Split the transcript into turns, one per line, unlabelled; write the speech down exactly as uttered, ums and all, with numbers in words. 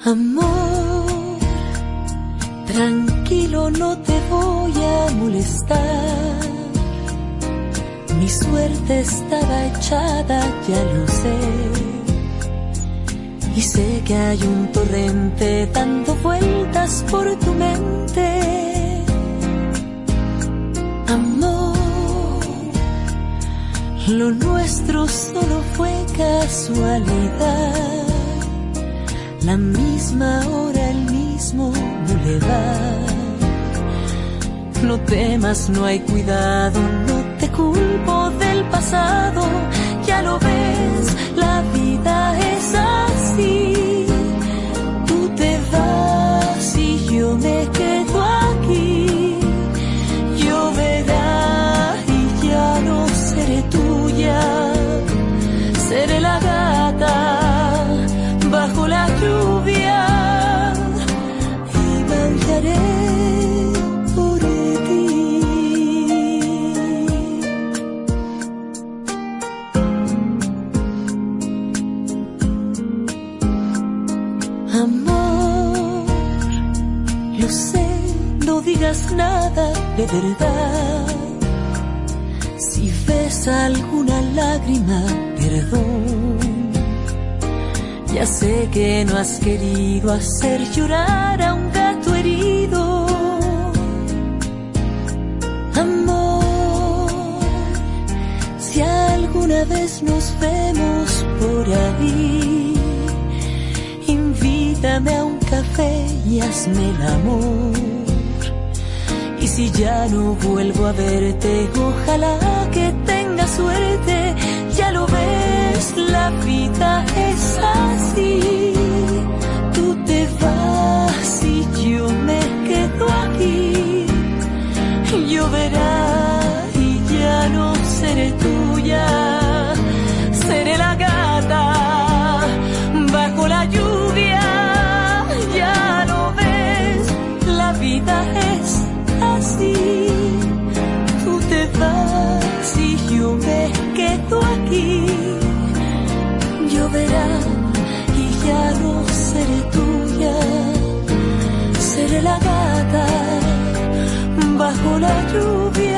Amor, tranquilo, no te voy a molestar. Mi suerte estaba echada, ya lo sé. Y sé que hay un torrente dando vueltas por tu mente. Amor, lo nuestro solo fue casualidad. La misma hora, el mismo bulevar. No temas, no hay cuidado, no te culpo del pasado. Ya lo ves, la vida es así. Tú te vas y yo me quedo aquí. Lloverá y ya no seré tuya. Seré la gata bajo la lluvia y maullaré por ti. Amor, lo sé, no digas nada de verdad. Si ves alguna lágrima, perdón. Ya sé que no has querido hacer llorar a un gato herido. Amor, si alguna vez nos vemos por ahí, invítame a un café y hazme el amor. Y si ya no vuelvo a verte, ojalá que tengas suerte. Ya lo ves, la vida es así. Tú te vas y yo me quedo aquí. Lloverá y ya no seré tuya. Seré la gata bajo la lluvia. Ya lo ves, la vida es así. Tú te vas y yo me quedo aquí. Lloverá y ya no seré tuya. Seré la gata bajo la lluvia.